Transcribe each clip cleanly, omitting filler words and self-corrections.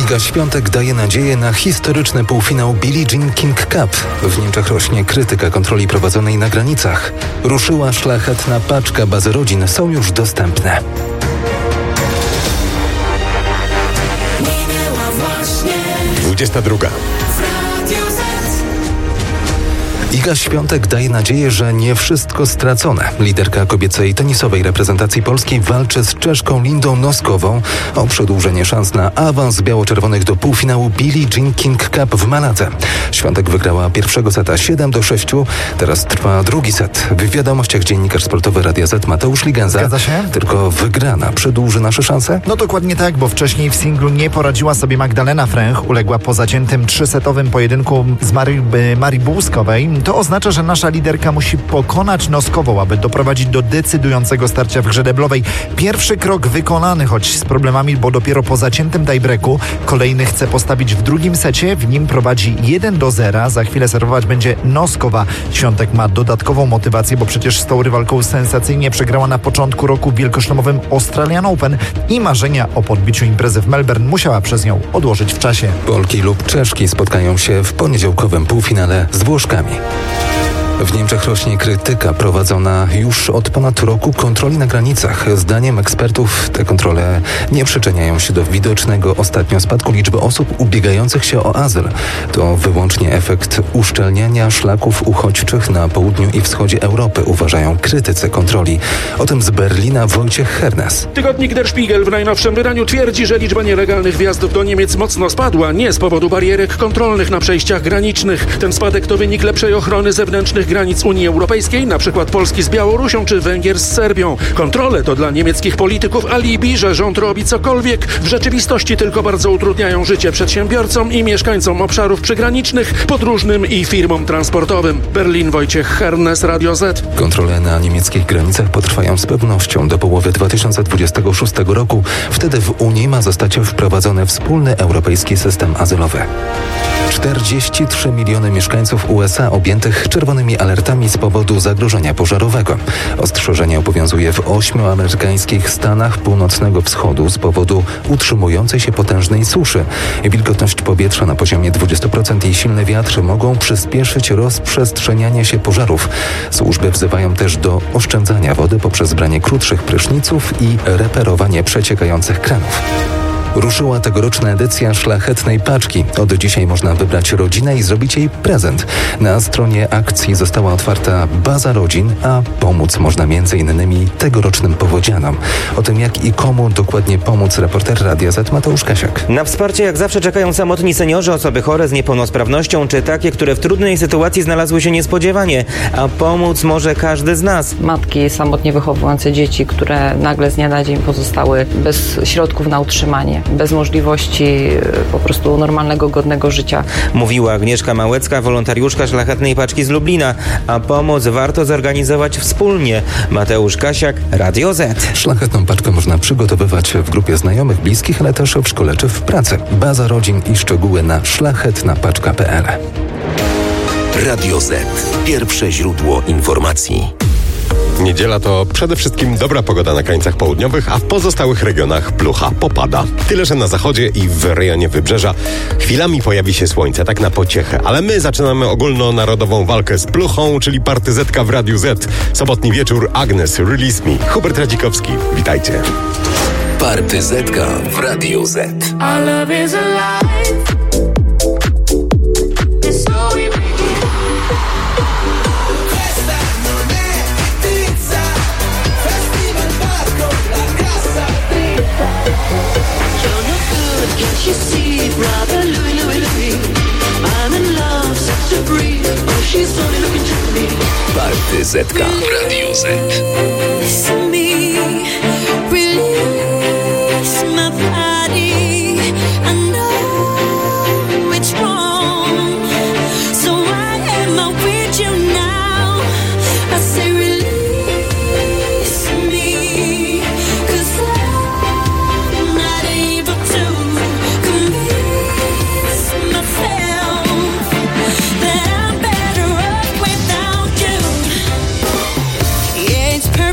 Iga Świątek daje nadzieję na historyczny półfinał Billie Jean King Cup. W Niemczech rośnie krytyka kontroli prowadzonej na granicach. Ruszyła szlachetna paczka, bazy rodzin są już dostępne. Minęła właśnie 22. Iga Świątek daje nadzieję, że nie wszystko stracone. Liderka kobiecej tenisowej reprezentacji Polski walczy z Czeszką Lindą Noskową o przedłużenie szans na awans biało-czerwonych do półfinału Billie Jean King Cup w Maladze. Świątek wygrała pierwszego seta 7-6, teraz trwa drugi set. W wiadomościach dziennikarz sportowy Radia Z Mateusz Ligenza. Zgadza się? Tylko wygrana przedłuży nasze szanse? No dokładnie tak, bo wcześniej w singlu nie poradziła sobie Magdalena Fręch, uległa po zaciętym 3-setowym pojedynku z Marii Bułskowej. To oznacza, że nasza liderka musi pokonać Noskową, aby doprowadzić do decydującego starcia w grze deblowej. Pierwszy krok wykonany, choć z problemami, bo dopiero po zaciętym tiebreaku. Kolejny chce postawić w drugim secie, w nim prowadzi 1-0. Za chwilę serwować będzie Noskowa. Świątek ma dodatkową motywację, bo przecież z tą rywalką sensacyjnie przegrała na początku roku w wielkoszlemowym Australian Open i marzenia o podbiciu imprezy w Melbourne musiała przez nią odłożyć w czasie. Polki lub Czeszki spotkają się w poniedziałkowym półfinale z Włoszkami. W Niemczech rośnie krytyka prowadzona już od ponad roku kontroli na granicach. Zdaniem ekspertów te kontrole nie przyczyniają się do widocznego ostatnio spadku liczby osób ubiegających się o azyl. To wyłącznie efekt uszczelniania szlaków uchodźczych na południu i wschodzie Europy, uważają krytycy kontroli. O tym z Berlina Wojciech Hernes. Tygodnik Der Spiegel w najnowszym wydaniu twierdzi, że liczba nielegalnych wjazdów do Niemiec mocno spadła, nie z powodu barierek kontrolnych na przejściach granicznych. Ten spadek to wynik lepszej ochrony zewnętrznych granic Unii Europejskiej, na przykład Polski z Białorusią czy Węgier z Serbią. Kontrole to dla niemieckich polityków alibi, że rząd robi cokolwiek. W rzeczywistości tylko bardzo utrudniają życie przedsiębiorcom i mieszkańcom obszarów przygranicznych, podróżnym i firmom transportowym. Berlin, Wojciech Hernes, Radio Z. Kontrole na niemieckich granicach potrwają z pewnością do połowy 2026 roku. Wtedy w Unii ma zostać wprowadzony wspólny europejski system azylowy. 43 miliony mieszkańców USA objętych czerwonymi alertami z powodu zagrożenia pożarowego. Ostrzeżenie obowiązuje w 8 amerykańskich stanach północnego wschodu z powodu utrzymującej się potężnej suszy. Wilgotność powietrza na poziomie 20% i silny wiatr mogą przyspieszyć rozprzestrzenianie się pożarów. Służby wzywają też do oszczędzania wody poprzez branie krótszych pryszniców i reperowanie przeciekających kranów. Ruszyła tegoroczna edycja szlachetnej paczki. Od dzisiaj można wybrać rodzinę i zrobić jej prezent. Na stronie akcji została otwarta baza rodzin, a pomóc można m.in. tegorocznym powodzianom. O tym, jak i komu dokładnie pomóc, reporter Radia Z Mateusz Kasiak. Na wsparcie jak zawsze czekają samotni seniorzy, osoby chore z niepełnosprawnością, czy takie, które w trudnej sytuacji znalazły się niespodziewanie. A pomóc może każdy z nas. Matki samotnie wychowujące dzieci, które nagle z dnia na dzień pozostały bez środków na utrzymanie, bez możliwości po prostu normalnego, godnego życia. Mówiła Agnieszka Małecka, wolontariuszka Szlachetnej Paczki z Lublina. A pomoc warto zorganizować wspólnie. Mateusz Kasiak, Radio Z. Szlachetną paczkę można przygotowywać w grupie znajomych, bliskich, ale też w szkole czy w pracy. Baza rodzin i szczegóły na szlachetnapaczka.pl. Radio Z. Pierwsze źródło informacji. Niedziela to przede wszystkim dobra pogoda na krańcach południowych, a w pozostałych regionach plucha popada. Tyle, że na zachodzie i w rejonie wybrzeża chwilami pojawi się słońce, tak na pociechę. Ale my zaczynamy ogólnonarodową walkę z pluchą, czyli partyzetka w Radiu Z. Sobotni wieczór, Agnes, Release Me. Hubert Radzikowski, witajcie. Partyzetka w Radiu Z. Partyzetka w Radiu Z. It's perfect.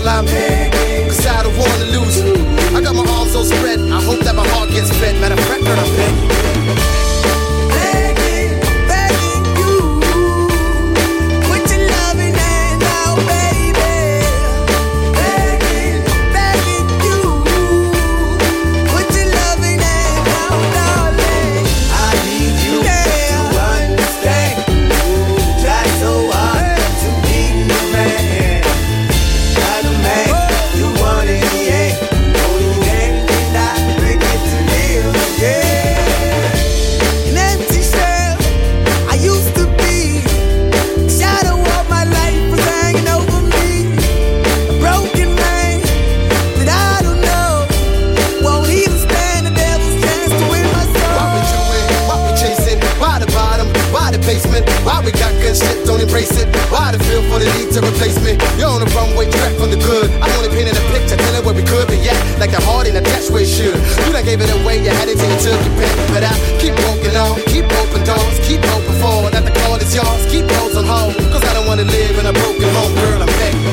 girl, I'm begging, cause I don't wanna lose you. I got my arms so spread, I hope that my heart gets fed. Matter of fact, girl, I'm begging. Why we got good shit, don't embrace it? Why the feel for the need to replace me? You're on the runway track from the good. I'm only painting a picture, telling where we could be at. Like the heart ain't attached where it should. You done gave it away, you had it till you took your pen. But I keep walking on, keep open doors, keep open for that the call is yours. Keep those on hold, cause I don't wanna live in a broken home, girl, I'm begging.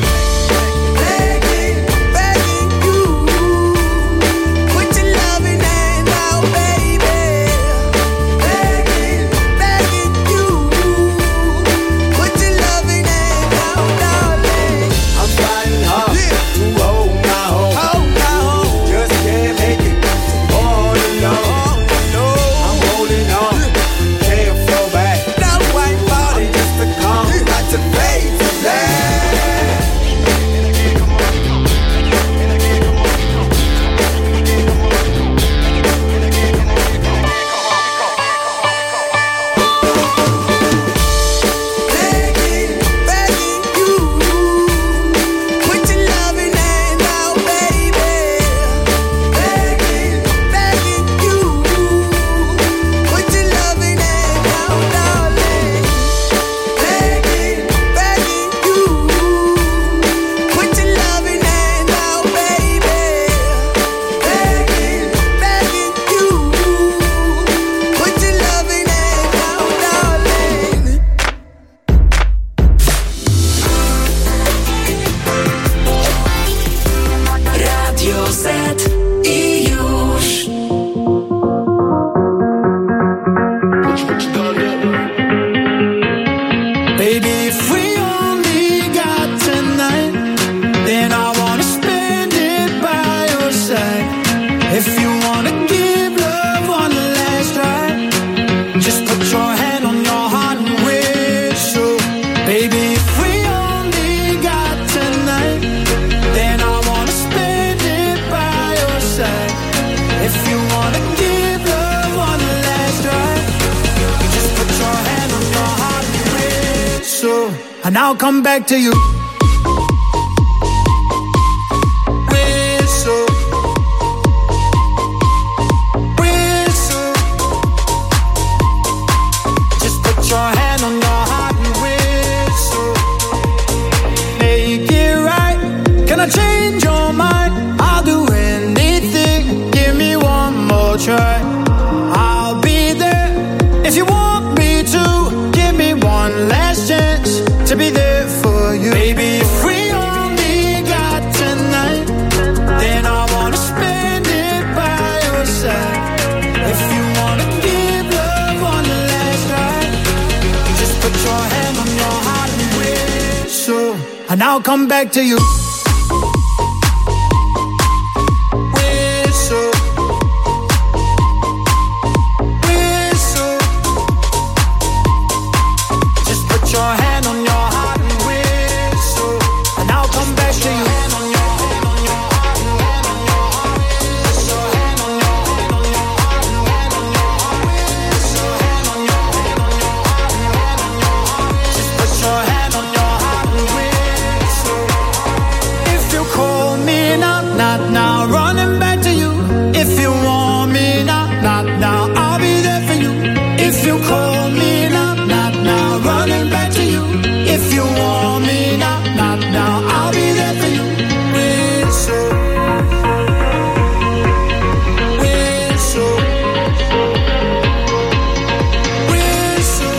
And I'll come back to you. Whistle, whistle. Just put your hand on your heart and whistle. Make it right. Can I change your mind? I'll do anything. Give me one more try. I'll be there if you want me to. Give me one last chance to be there for you. Baby, if we only got tonight, then I wanna spend it by your side. If you wanna give love one last try, just put your hand on your heart and whistle, and I'll come back to you. Whistle, whistle. Just put your hand on your heart and whistle, and I'll come back to you. Just put your hand on your heart and whistle. If you call me now, not now, running back to you. If you want me now, not now, I'll be there for you. If you call me now, not now, running back to you. If you want me now, not now, I'll be there for you. Whistle, whistle, whistle.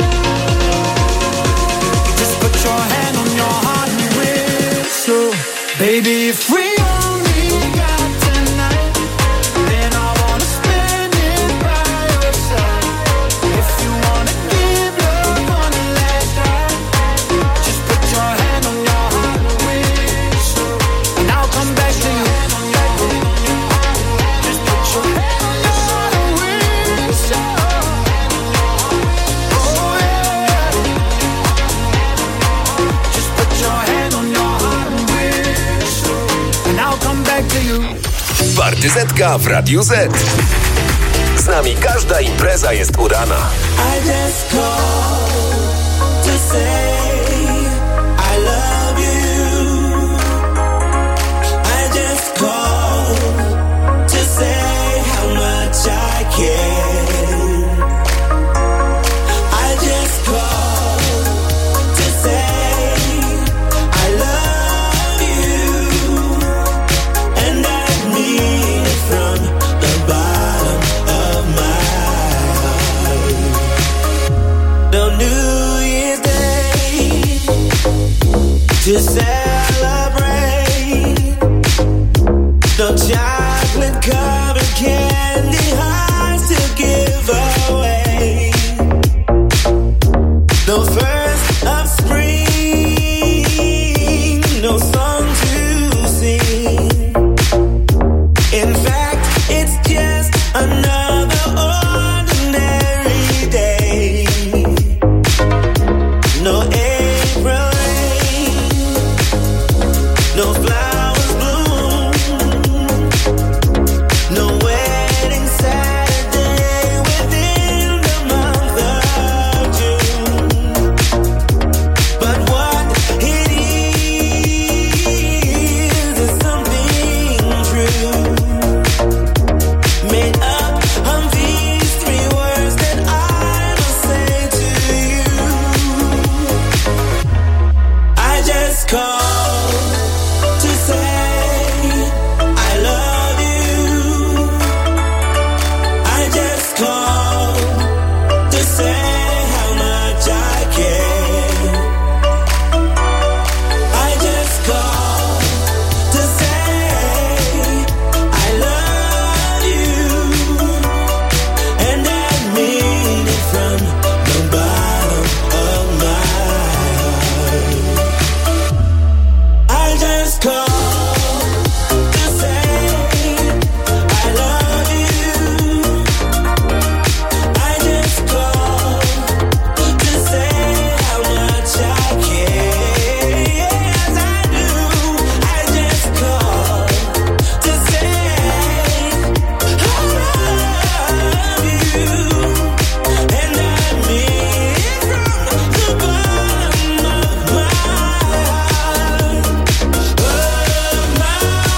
Just put your hand on your heart and whistle, Baby, if we only got tonight, then I wanna spend it by your side. If you wanna give love on the last try, just put your hand on your heart and whistle, and I'll come back to you. Just put your hand on your heart and whistle. Oh yeah. Just put your hand on your heart and whistle, and I'll come back to you. Partyzetka w Radiu Z. Z nami każda impreza jest udana. I just called to say I love you. I just called to say how much I care. I just called to say I love you, and I mean it from the bottom of my heart. No New Year's Day to celebrate. No chocolate covered candy hearts to give away. No first of spring, no song to sing. In fact, it's just another ordinary day. No April rain, no flowers bloom, no wedding Saturday within the month of June. But what it is something true, made up of these three words that I must say to you. I just called to say I love you. I just called to say how much I care. I just called to say I love you, and I mean it from the bottom of my heart. I just called to say I love you. I just called to say how much I care. Yes, I do. I just called to say I love you, and I mean it from the bottom of my heart. Of my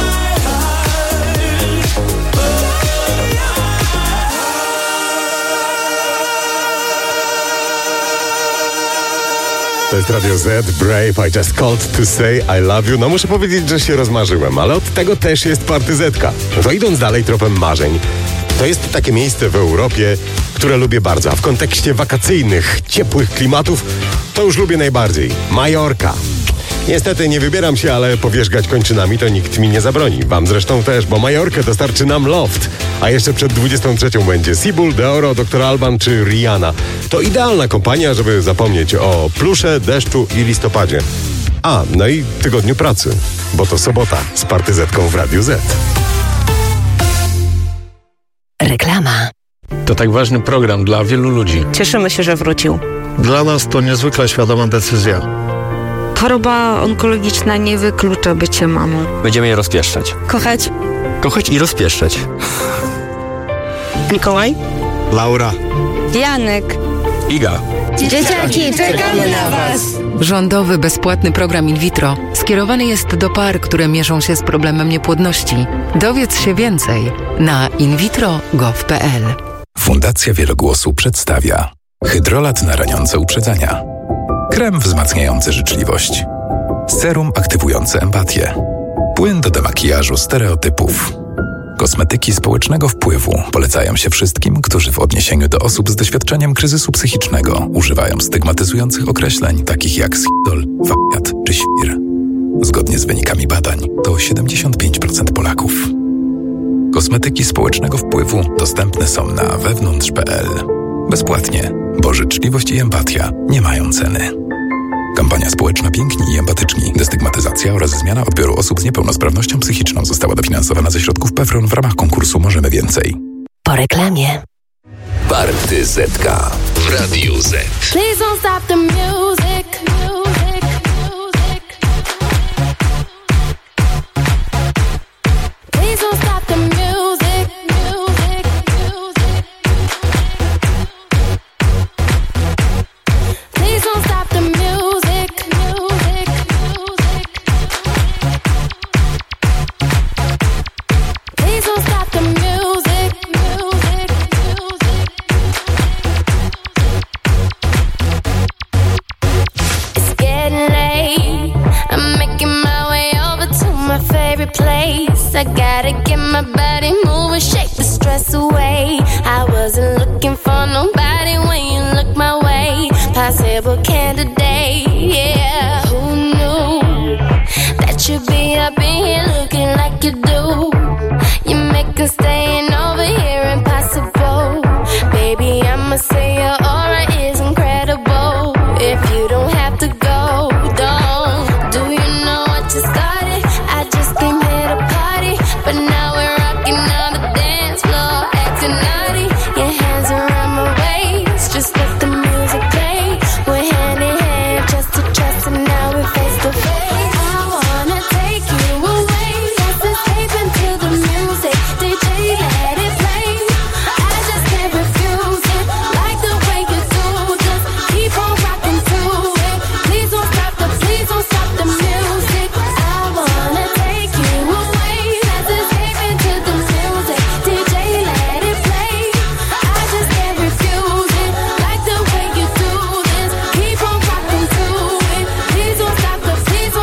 To jest Radio Z, Brave, I just called to say I love you. No muszę powiedzieć, że się rozmarzyłem, ale od tego też jest Partyzetka. No to idąc dalej tropem marzeń, to jest takie miejsce w Europie, które lubię bardzo, a w kontekście wakacyjnych, ciepłych klimatów to już lubię najbardziej. Majorka. Niestety nie wybieram się, ale powierzgać kończynami to nikt mi nie zabroni. Wam zresztą też, bo Majorkę dostarczy nam Loft. A jeszcze przed 23 będzie Sibul, Deoro, Dr. Alban czy Rihanna. To idealna kompania, żeby zapomnieć o plusze, deszczu i listopadzie. A, no i tygodniu pracy, bo to sobota z Partyzetką w Radiu Z. Reklama. To tak ważny program dla wielu ludzi. Cieszymy się, że wrócił. Dla nas to niezwykle świadoma decyzja. Choroba onkologiczna nie wyklucza bycia mamą. Będziemy je rozpieszczać. Kochać. Kochać i rozpieszczać. Mikołaj. Laura. Janek. Iga. Dzieciaki, czekamy na was! Rządowy bezpłatny program in vitro skierowany jest do par, które mierzą się z problemem niepłodności. Dowiedz się więcej na invitro.gov.pl. Fundacja Wielogłosu przedstawia hydrolat na raniące uprzedzenia, krem wzmacniający życzliwość, serum aktywujące empatię, płyn do demakijażu stereotypów. Kosmetyki społecznego wpływu polecają się wszystkim, którzy w odniesieniu do osób z doświadczeniem kryzysu psychicznego używają stygmatyzujących określeń takich jak schidol, wariat czy świr. Zgodnie z wynikami badań, to 75% Polaków. Kosmetyki społecznego wpływu dostępne są na wewnątrz.pl. Bezpłatnie, bo życzliwość i empatia nie mają ceny. Kampania społeczna Piękni i Empatyczni, destygmatyzacja oraz zmiana odbioru osób z niepełnosprawnością psychiczną została dofinansowana ze środków PFRON w ramach konkursu Możemy Więcej. Po reklamie. Partyzetka w Radiu Z. Please don't stop the music. Please don't stop the music. Please don't stop the music. Please don't stop the music. It's getting late. I'm making my way over to my favorite place. I gotta get my body moving, shake the stress away. I wasn't looking for nobody when you look my way. Possible candidate, yeah. Who knew that you'd be up in here looking like you do? You make us staying over here impossible. Baby, I'ma say your aura is incredible. If you don't have to go, don't. Do you know what you started? I just came here to party, but now we're rocking on the dance floor, acting naughty. Your hands around my waist, just let the music play. We're hand in hand, chest to chest, and now we're face to face. I wanna take you away, let's escape into the music. DJ, let it play. I just can't refuse it, like the way you do. Just keep on rocking to it. Please don't stop the music. I wanna take you away, let's escape into the music. DJ, let it play. I just can't refuse it, like the way you do this. Keep on rocking to it. Please don't stop the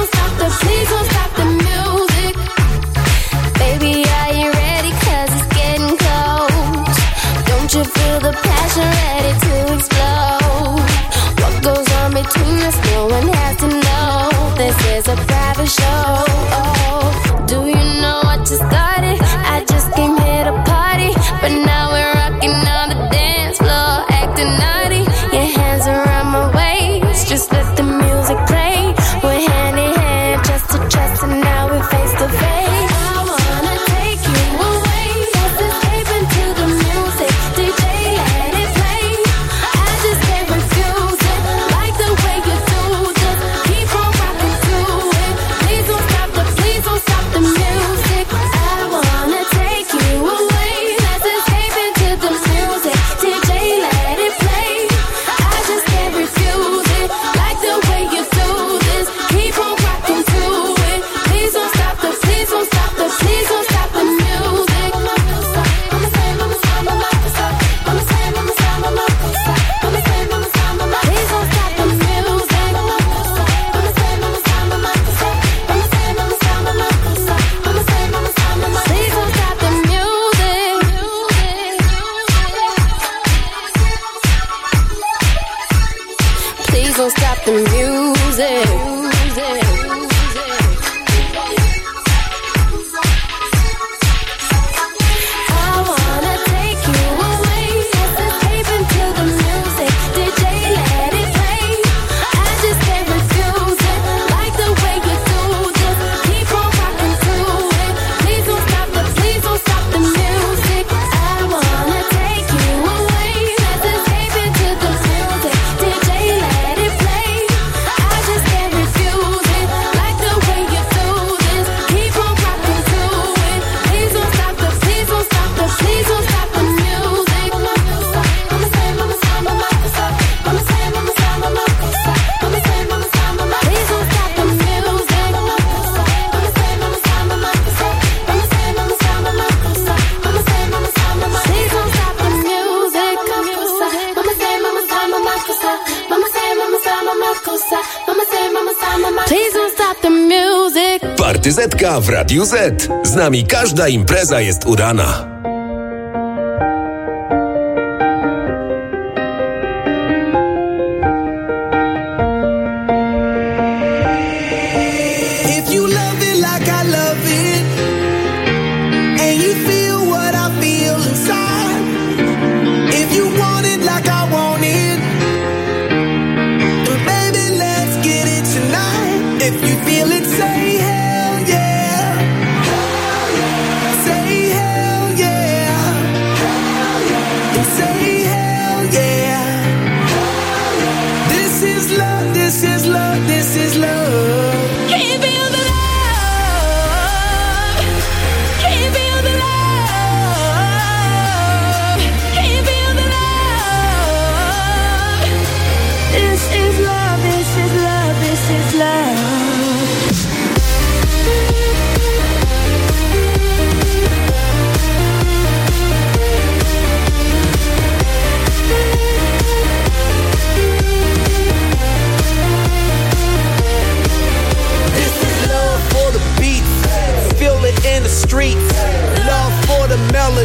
music. Baby, are you ready? 'Cause it's getting close. Don't you feel the passion ready to explode? What goes on between us, no one has to know. This is a private show. Do you know what you started? I just came here to party, but now we're rocking on the dance floor, acting naughty. Your hands around my waist, just let the music play. We're hand in hand, chest to chest, and now we're face to face. I wanna take you away, let's escape into the music. DJ, let it play. I just can't refuse it, like the way you do. Just keep on rocking to it. Please don't stop the music. I wanna take you away, let's escape into the music. DJ, let it play. I just can't refuse it, like the way you do this. Keep on rocking to it. Please don't stop the music. Please don't stop the music. Please don't stop the music. I wanna take you away, let's escape into the music. DJ, let it play. I just can't refuse it, like the way you do. Just keep on rocking to it. Please don't stop the music. I wanna take you away, let's escape into the music. DJ, let it play. I just can't refuse it, like the way you do this. Keep on rocking to it. Please don't stop the music. Please don't stop the music. Partyzetka w Radiu Z. Z nami każda impreza jest udana. If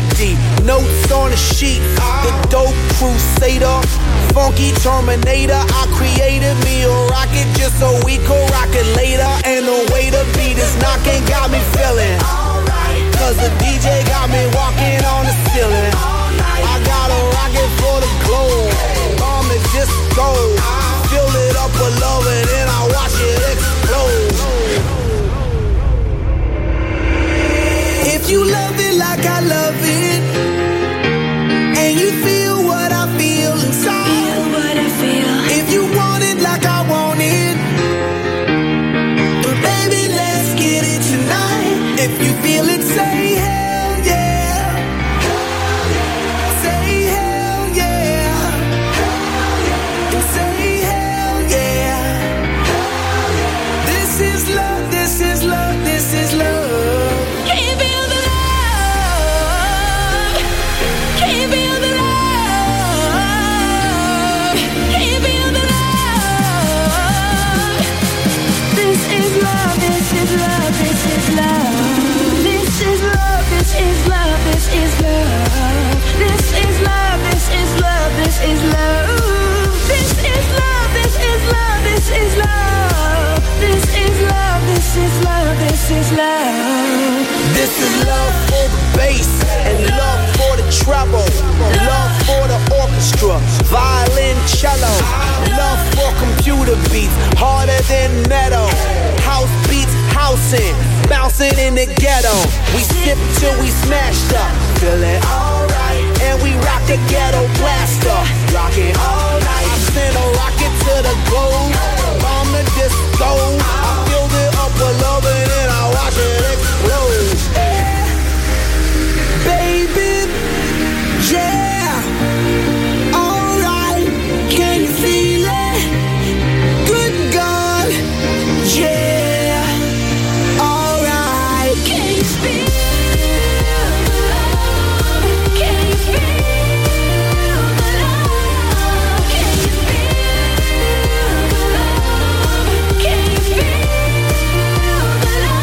melody, notes on a sheet. The dope crusader, funky Terminator. I created me a rocket just so we could rock it later. And the way the beat is knocking got me feeling. Cause the DJ got me walking on the ceiling. I got a rocket for the globe. The disco, fill it up with love and then I watch it explode. If you love it like I love it, and you feel what I feel inside, if you want it like I want it, but baby let's get it tonight. If you feel it, say hell yeah. Say hell yeah. Say hell yeah. This is love, this is love, this is love. Can you feel the love? Can you feel the love? Can you feel the love? This is love, this is love, this is love. This is love, this is love, this is love. This is love, this is love, this is love. This is love, this is love, this is love. This is love, this is love, this is love. This is love for the bass and love for the treble. Love for the orchestra, violin, cello. Love for computer beats, harder than metal. House beats, housing, bouncing in the ghetto. We sip till we smashed up, feeling alright. And we rock the ghetto blaster, rockin' all night. I send a rocket to the globe, bomb the disco. I filled it up with love and then I watch it explode. Yeah. Baby, yeah, alright. Can you feel it? Good God, yeah, alright. Can you feel? Can you feel the love?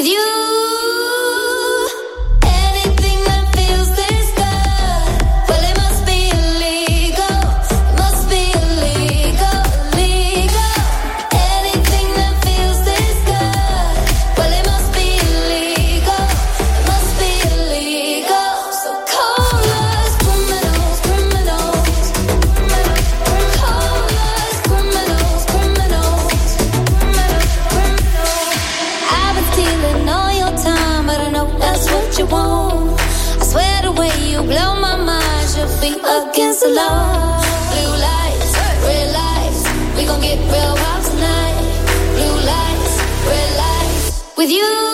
with you. Against the law, blue lights, red lights, we gon' get real wild tonight. Blue lights, red lights, with you.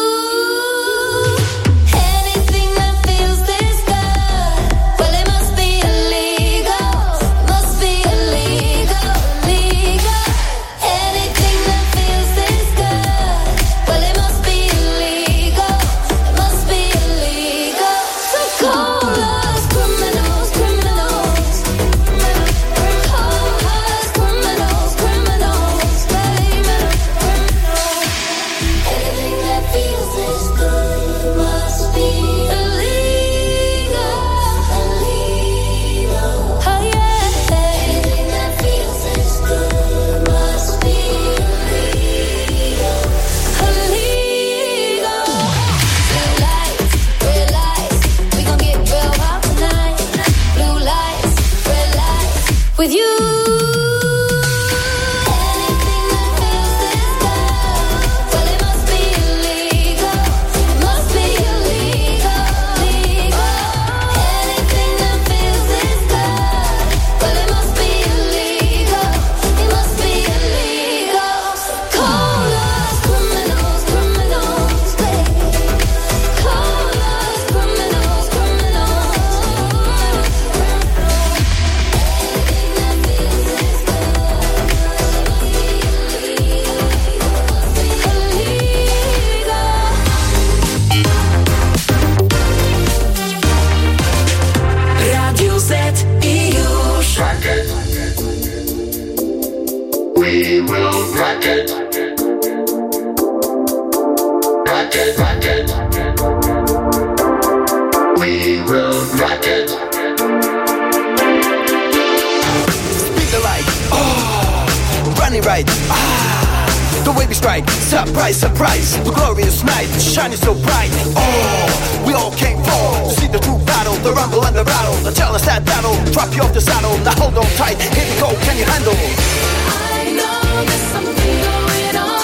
With you. We will rock it. Rock it, rock it. We will rock it. Speed the light, oh, running right, the way we strike, surprise, surprise. The glorious night, shining so bright, oh, we all came for to see the true battle, the rumble and the rattle, the challenge that battle, drop you off the saddle, now hold on tight, here we go, can you handle? I know there's something going on.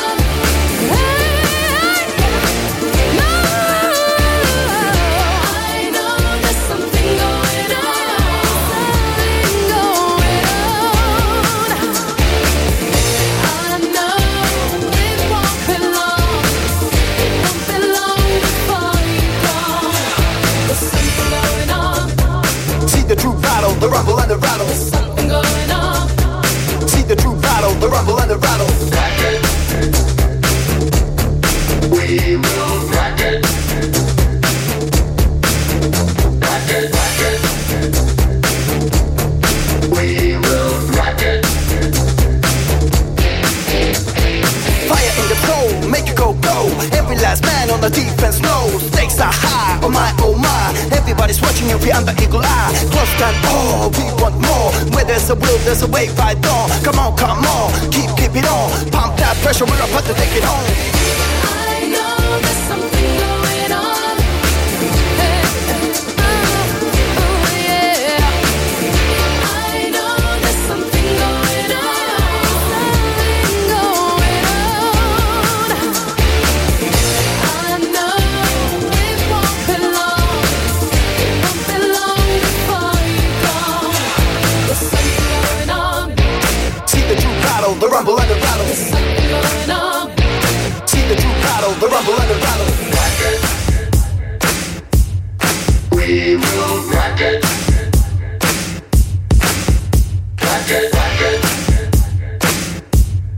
The rumble and the rattle. There's something going on. See the true battle, the rumble and the rattle. Rock it. We will rock it. Rock it, rock it. We will rock it. Fire in the soul, make you go, go. Every last man on the defense knows. Stakes are high, oh my, oh my. Everybody's watching you beyond the eagle eye. Close time, oh, we want more. Where there's a will, there's a way, right on. Come on, come on, keep it on. Pump that pressure, we're about to take it home. I know there's something going on. Oh yeah. I know there's something going on. Something going on. I know it won't be long. The rumble and the rattle. There's something going on. See the true battle, the rumble and the rattle. Rock it. We will rock it. Rock it, rock it.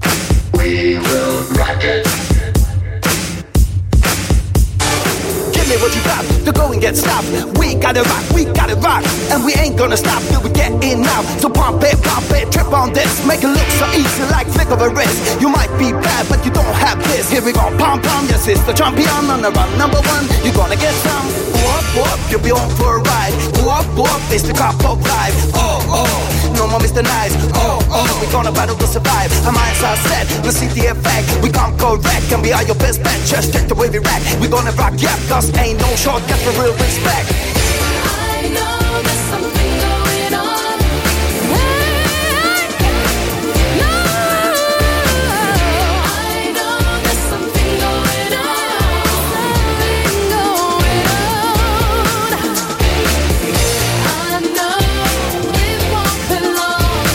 We will rock it. Give me say what you got to go and get stopped. We gotta rock, and we ain't gonna stop till we get in now. So pump it, trip on this, make it look so easy like flick of a wrist. You might be bad, but you don't have this. Here we go, pom, yes, it's the champion on the run. Number one, you're gonna get some. Whoop, you'll be on for a ride. Whoop, it's the cop of life. Oh, no more Mr. Nice. Oh, we're gonna battle to survive. Our minds are set, let's see the effect. We come correct, and we are your best bet. Just check the way we rack. We're gonna rock, yeah, cause ain't no shortcut for real respect. I know there's something going on. No, I know there's something going on. I know it won't be long.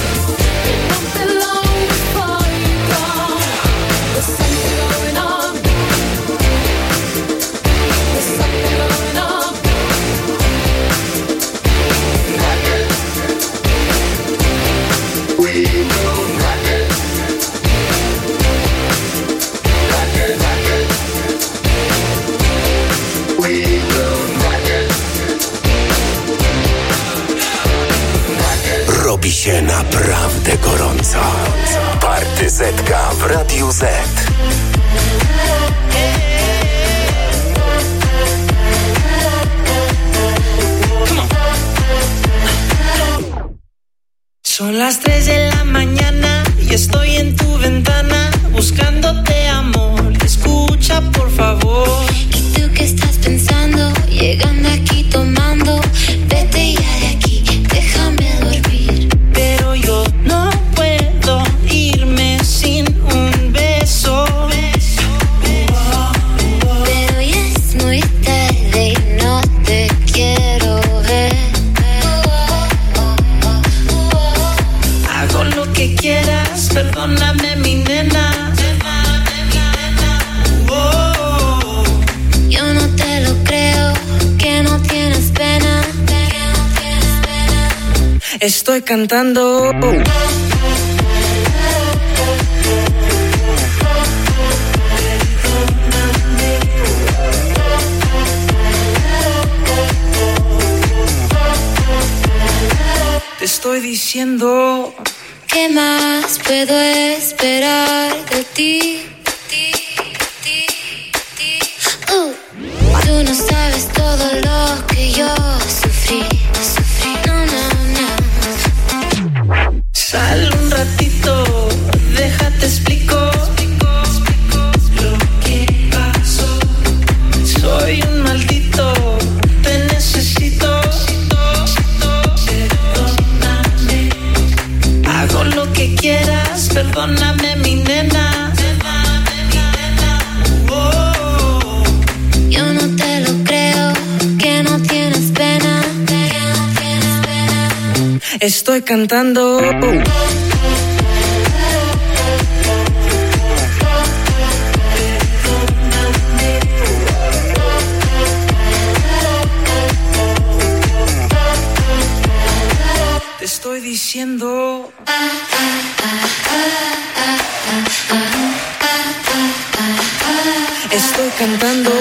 Before you go. There's something going on. There's something going on. Robi się naprawdę gorąco. Partyzetka w Radiu Z. Son las 3 de la mañana y estoy en tu ventana buscándote amor. Escucha por favor. ¿Y tú qué estás pensando? Llegando aquí tomando. Vete ya de aquí, déjame dormir. Pero yo no puedo irme sin un beso. Pero ya es muy tarde y no te quiero ver. Hago lo que quieras, perdóname mi nena. Yo no te lo creo, que no tienes pena. Estoy cantando. Te estoy diciendo. ¿Qué más puedo esperar de ti? Tú no sabes todo lo que yo sufrí. No. Sal un ratito, déjate explico lo que pasó. Soy un maldito, te necesito. Perdóname. Hago lo que quieras, perdóname mi nena. Yo no te lo creo, que no tienes pena. Estoy cantando. Te estoy diciendo. Estoy cantando.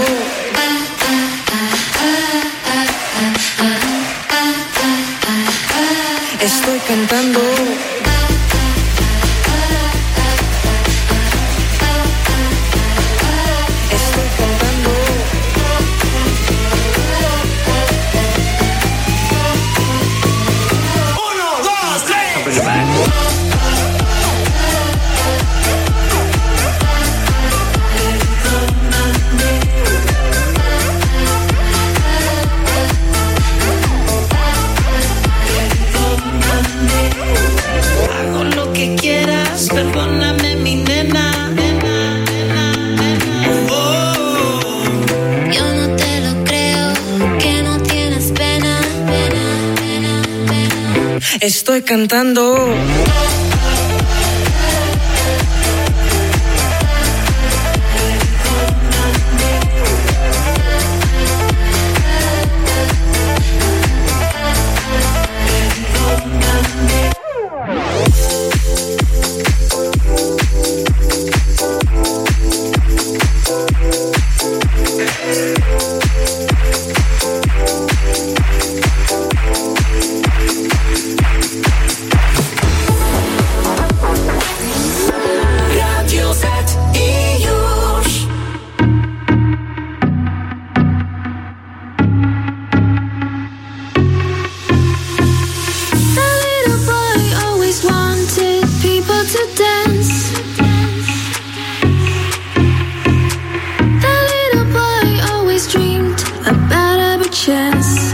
Estoy cantando. Estoy cantando. Uno, dos, tres. Hago lo que quieras, perdóname mi nena. Yo no te lo creo, que no tienes pena. Estoy cantando. chance.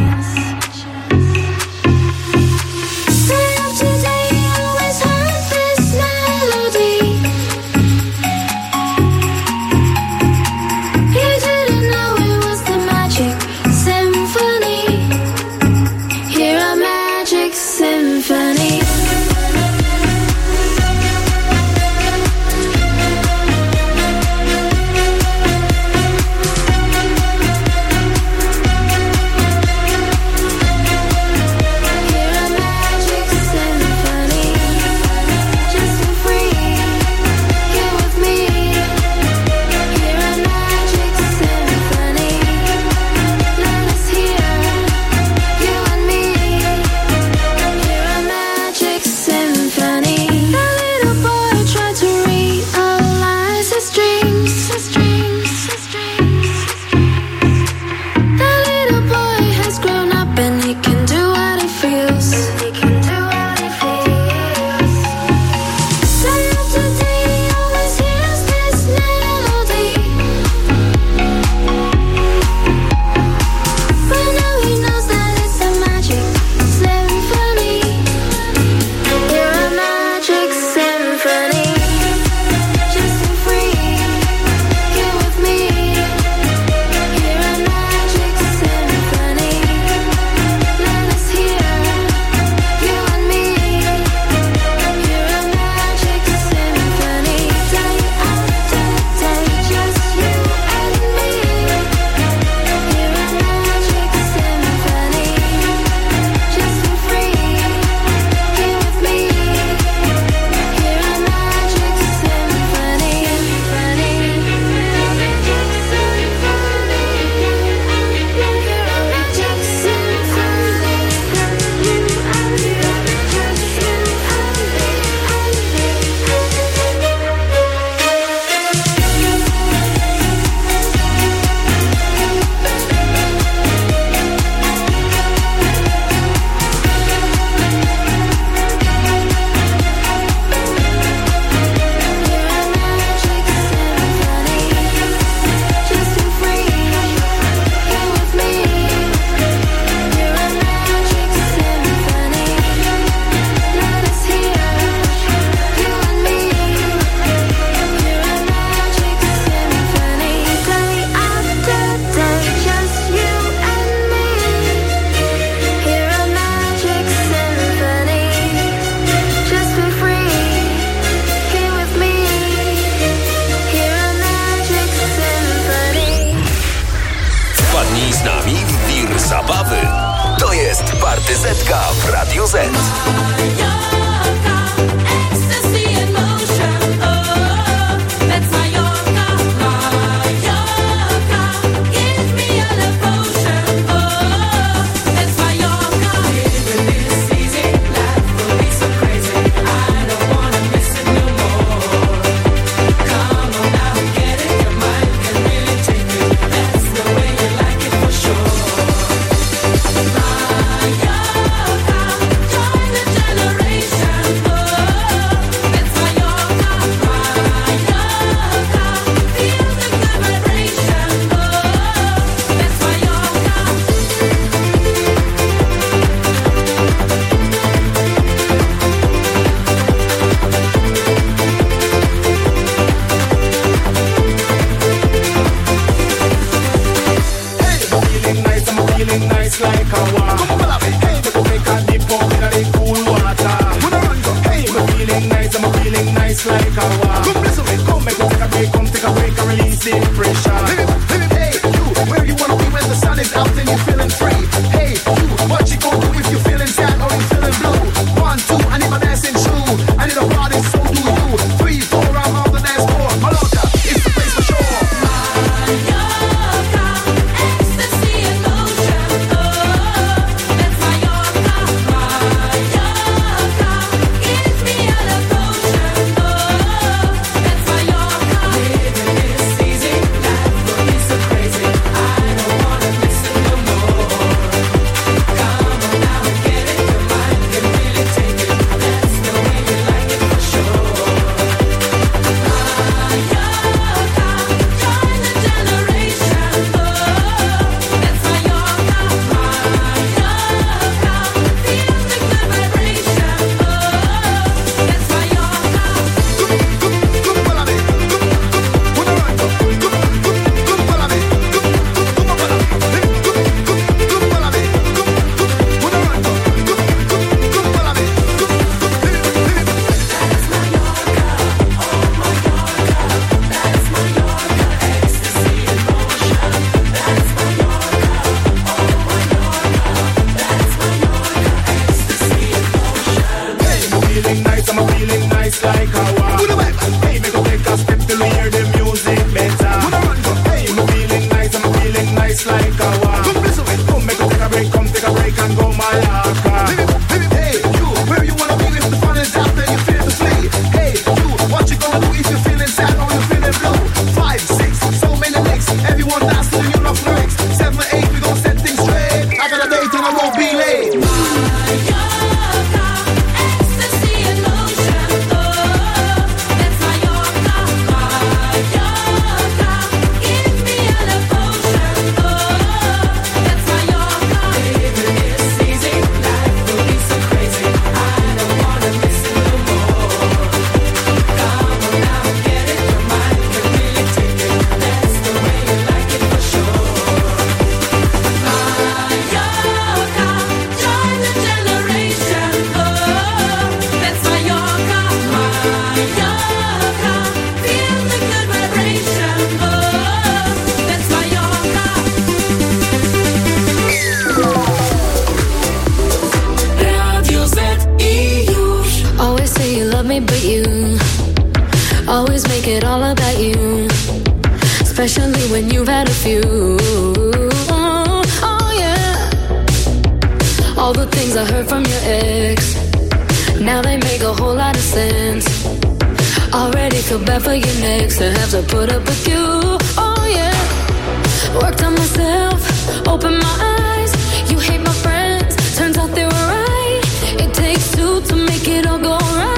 Partyzetka w Radiu Z. So it's like a war. Come make a take a break, come take a break and go Mallorca. Hey, you, where you wanna be if the fun is out there, you feel the flea. Hey, you, what you gonna do if you're feeling sad or you're feeling blue? 5, 6, so many licks, everyone dance to the new love lyrics. 7, 8, we gon' set things straight. I got a date and I won't be late. But you always make it all about you, especially when you've had a few. Oh yeah, all the things I heard from your ex, now they make a whole lot of sense. Already feel bad for you next to have to put up with you. Oh yeah, worked on myself, opened my eyes. You hate my friends, turns out they were right. It takes two to make it all go right.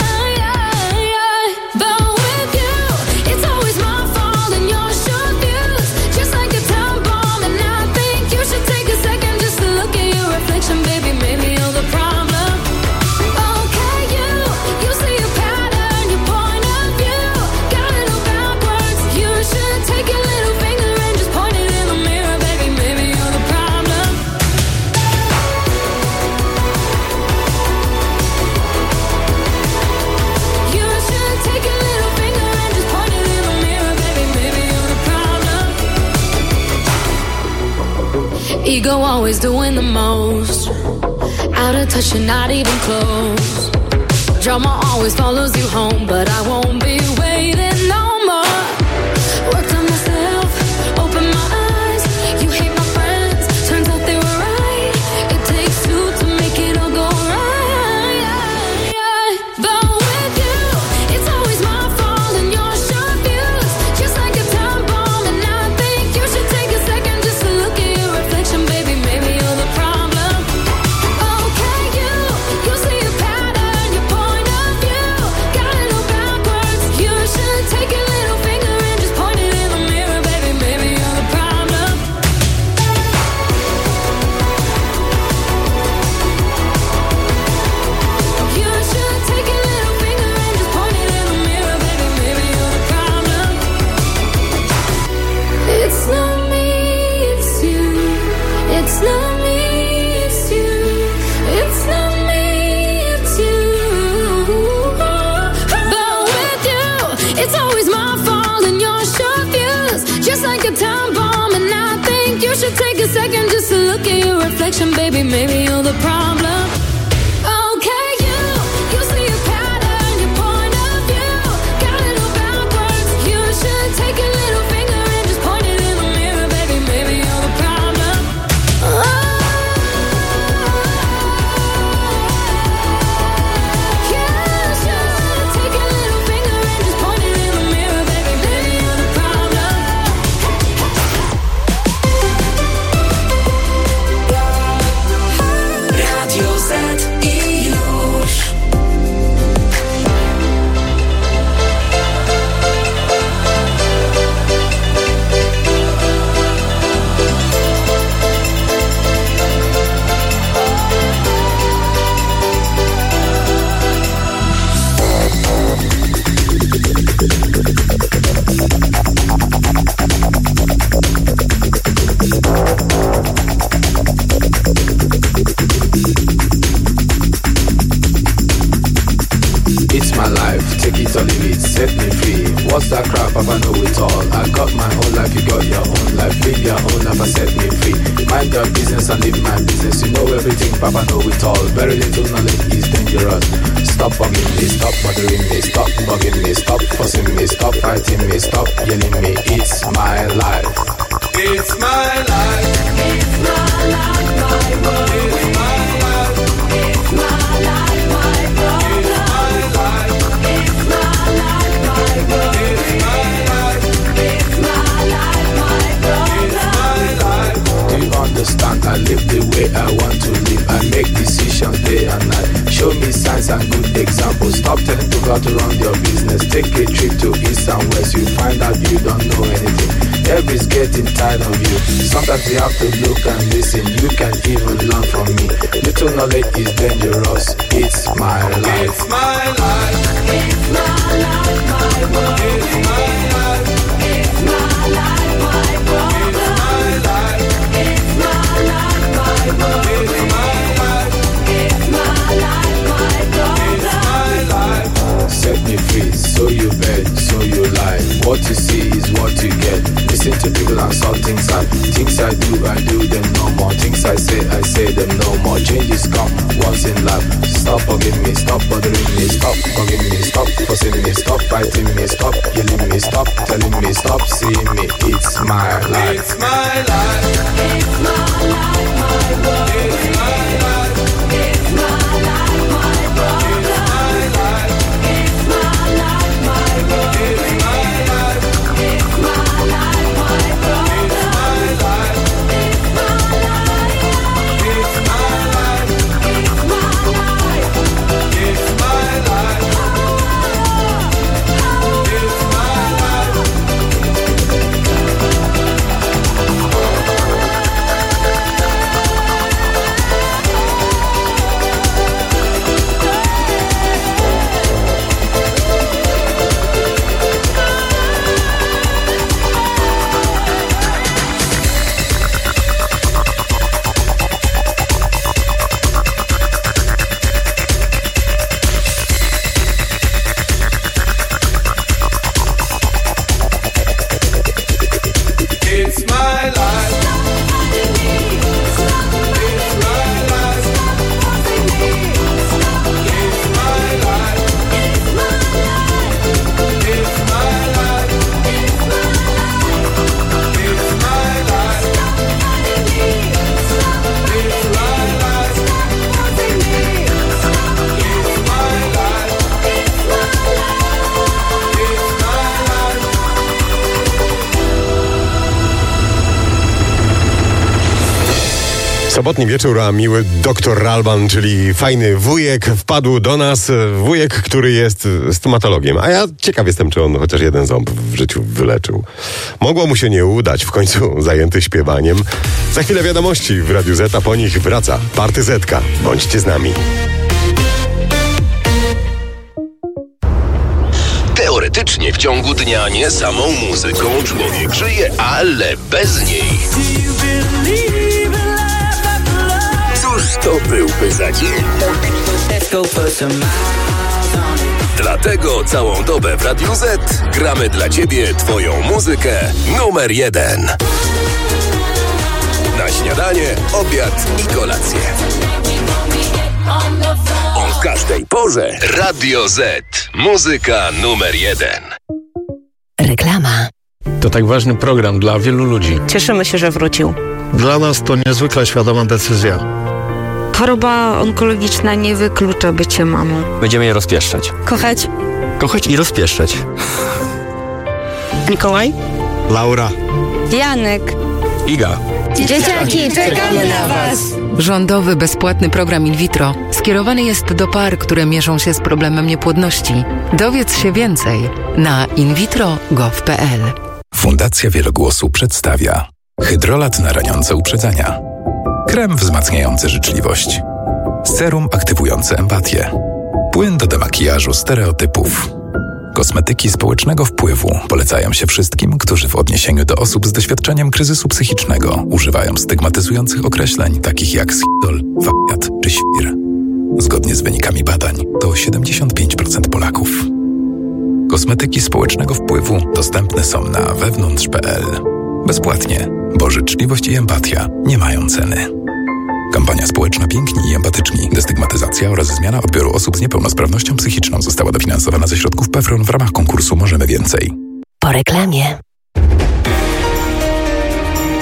Ego always doing the most, out of touch and not even close. Drama always follows you home, but I won't be waiting no more. Worked on myself, opened my eyes. You hate my friends, turns out they were right. It takes two to make it all go right. But with you, it's always my fault and your short views, just like a time bomb. And I think you should take a second just to look at your reflection, baby. Maybe you're the problem. Okay, you see a pattern, your point of view, got it all backwards. You should take your little finger and just point it in the mirror, baby. Maybe you're the problem. You should take your little finger and just point it in the mirror, baby. Maybe you're the problem. It's not me, it's you. It's not me, it's you. It's not me, it's you. But with you, it's always my fault and your short views, just like a time bomb. And I think you should take a second just to look at your reflection, baby. Maybe you're the problem. Okay, you see a pattern, your point of view, got it all backwards. You should take a little finger and just point it in the mirror, baby. Maybe you're the problem. Radio Z i już. It's my life, take it or leave it, set me free. What's that crap? Papa know it all. I got my own life, you got your own life. Live your own life and set me free. Mind your business and live my business. You know everything, Papa know it all. Very little knowledge is dangerous. Stop bugging me, stop bothering me, stop bugging me, stop fussing me, stop fighting me, stop yelling me. It's my life. It's my life. It's my life, my world. It's my life. It's my life, my problem. It's my life. It's my life, my world. It's my life. It's my life, my problem. It's my life. Do you understand? I live the way I want to live. I make decisions day and night. Show me signs and good examples. Stop telling people to run your business. Take a trip to east and west. You find out you don't know anything. Everybody's getting tired of you. Sometimes you have to look and listen. You can even learn from me. Little knowledge is dangerous. It's my life. It's my life. It's my life, my world. It's my life. It's my life, my problem. It's my life. It's my life, my world. It's my life. It's my life, my problem. It's my life. Set me free, so you bet, so you lie. What you see is what you get. Listen to people and saw things I do them no more. Things I say them no more. Changes come once in life. Stop bugging me, stop bothering me, stop bugging me, stop fussing me, stop fighting me, stop yelling me, stop telling me, stop seeing me. It's my life. It's my life. It's my life, my world. It's my life. It's my life, my problem. It's my life. It's my life, my world. It's my life. It's my life, my problem. It's my life. It's my life. It's my life. It's my life. It's my life. It's my life. It's my life. It's my life. It's my life. It's my life. It's my life. It's my life. It's my life. It's my life. Sobotni wieczór, a miły doktor Ralban, czyli fajny wujek, wpadł do nas. Wujek, który jest stomatologiem. A ja ciekaw jestem, czy on chociaż jeden ząb w życiu wyleczył. Mogło mu się nie udać, w końcu zajęty śpiewaniem. Za chwilę wiadomości w Radiu Z, a po nich wraca Party Zetka. Bądźcie z nami. Teoretycznie w ciągu dnia nie samą muzyką człowiek żyje, ale bez niej. Cóż to byłby za dzień? Dlatego całą dobę w Radiu Z gramy dla Ciebie Twoją muzykę numer 1. Na śniadanie, obiad i kolację. O każdej porze Radio Z. Muzyka numer 1. Reklama. To tak ważny program dla wielu ludzi. Cieszymy się, że wrócił. Dla nas to niezwykle świadoma decyzja. Choroba onkologiczna nie wyklucza bycia mamą. Będziemy je rozpieszczać. Kochać. Kochać i rozpieszczać. Mikołaj. Laura. Janek. Iga. Dzieciaki, czekamy na Was! Rządowy bezpłatny program in vitro skierowany jest do par, które mierzą się z problemem niepłodności. Dowiedz się więcej na invitro.gov.pl. Fundacja Wielogłosu przedstawia hydrolat na raniące uprzedzenia, krem wzmacniający życzliwość, serum aktywujące empatię, płyn do demakijażu stereotypów. Kosmetyki społecznego wpływu polecają się wszystkim, którzy w odniesieniu do osób z doświadczeniem kryzysu psychicznego używają stygmatyzujących określeń takich jak schizol, wariat czy świr. Zgodnie z wynikami badań to 75% Polaków. Kosmetyki społecznego wpływu dostępne są na wewnątrz.pl. Bezpłatnie, bo życzliwość i empatia nie mają ceny. Kampania społeczna Piękni i Empatyczni, destygmatyzacja oraz zmiana odbioru osób z niepełnosprawnością psychiczną została dofinansowana ze środków PFRON w ramach konkursu Możemy Więcej. Po reklamie.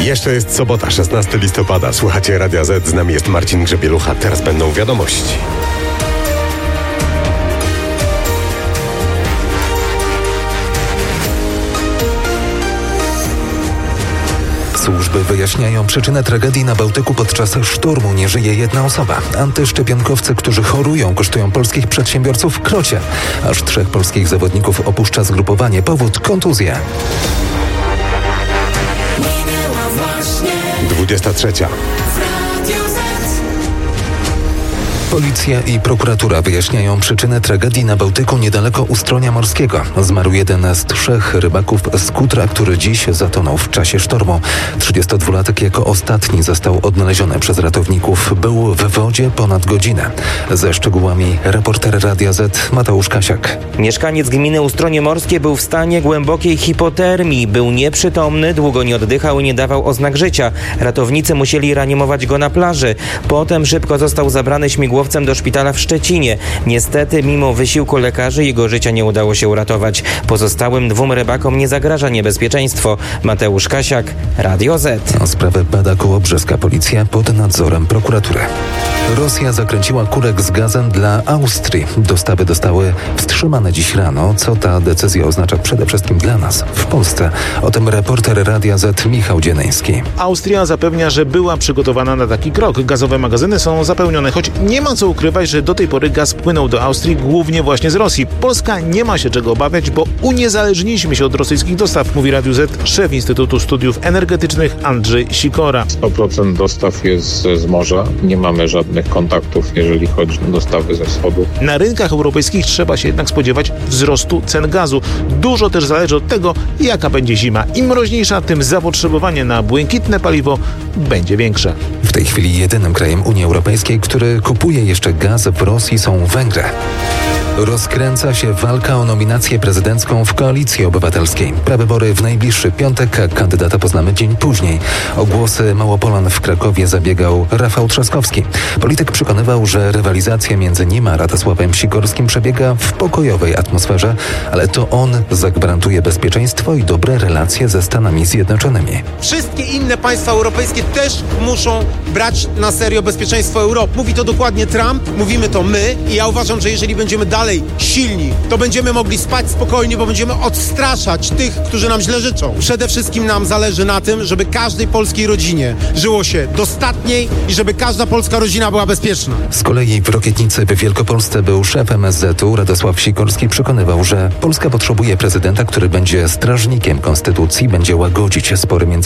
Jeszcze jest sobota, 16 listopada. Słuchacie Radia Z, z nami jest Marcin Grzebielucha. Teraz będą wiadomości. Służby wyjaśniają przyczynę tragedii na Bałtyku podczas sztormu. Nie żyje jedna osoba. Antyszczepionkowcy, którzy chorują, kosztują polskich przedsiębiorców krocie. Aż 3 polskich zawodników opuszcza zgrupowanie. Powód kontuzje. 23. Policja i prokuratura wyjaśniają przyczynę tragedii na Bałtyku niedaleko Ustronia Morskiego. Zmarł jeden z 3 rybaków z Kutra, który dziś zatonął w czasie sztormu. 32-latek jako ostatni został odnaleziony przez ratowników. Był w wodzie ponad godzinę. Ze szczegółami reporter Radia Z Mateusz Kasiak. Mieszkaniec gminy Ustronie Morskie był w stanie głębokiej hipotermii. Był nieprzytomny, długo nie oddychał i nie dawał oznak życia. Ratownicy musieli reanimować go na plaży. Potem szybko został zabrany śmigłowcem do szpitala w Szczecinie. Niestety, mimo wysiłku lekarzy, jego życia nie udało się uratować. Pozostałym 2 rybakom nie zagraża niebezpieczeństwo. Mateusz Kasiak, Radio Z. Sprawę bada kołobrzeska policja pod nadzorem prokuratury. Rosja zakręciła kurek z gazem dla Austrii. Dostawy zostały wstrzymane dziś rano. Co ta decyzja oznacza przede wszystkim dla nas w Polsce? O tym reporter Radia Z Michał Dzieneński. Austria zapewnia, że była przygotowana na taki krok. Gazowe magazyny są zapełnione, choć nie ma co ukrywać, że do tej pory gaz płynął do Austrii głównie właśnie z Rosji. Polska nie ma się czego obawiać, bo uniezależniliśmy się od rosyjskich dostaw, mówi Radiu Z szef Instytutu Studiów Energetycznych Andrzej Sikora. 100% dostaw jest z morza. Nie mamy żadnych kontaktów, jeżeli chodzi o dostawy ze wschodu. Na rynkach europejskich trzeba się jednak spodziewać wzrostu cen gazu. Dużo też zależy od tego, jaka będzie zima. Im mroźniejsza, tym zapotrzebowanie na błękitne paliwo będzie większe. W tej chwili jedynym krajem Unii Europejskiej, który kupuje jeszcze gaz w Rosji, są Węgry. Rozkręca się walka o nominację prezydencką w Koalicji Obywatelskiej. Prawybory w najbliższy piątek, a kandydata poznamy dzień później. O głosy Małopolan w Krakowie zabiegał Rafał Trzaskowski. Polityk przekonywał, że rywalizacja między nim a Radosławem Sikorskim przebiega w pokojowej atmosferze, ale to on zagwarantuje bezpieczeństwo i dobre relacje ze Stanami Zjednoczonymi. Wszystkie inne państwa europejskie też muszą brać na serio bezpieczeństwo Europy. Mówi to dokładnie Trump, mówimy to my i ja uważam, że jeżeli będziemy dalej silni, to będziemy mogli spać spokojnie, bo będziemy odstraszać tych, którzy nam źle życzą. Przede wszystkim nam zależy na tym, żeby każdej polskiej rodzinie żyło się dostatniej i żeby każda polska rodzina była bezpieczna. Z kolei w Rokietnicy w Wielkopolsce był szef MSZ-u Radosław Sikorski przekonywał, że Polska potrzebuje prezydenta, który będzie strażnikiem konstytucji, będzie łagodzić spory między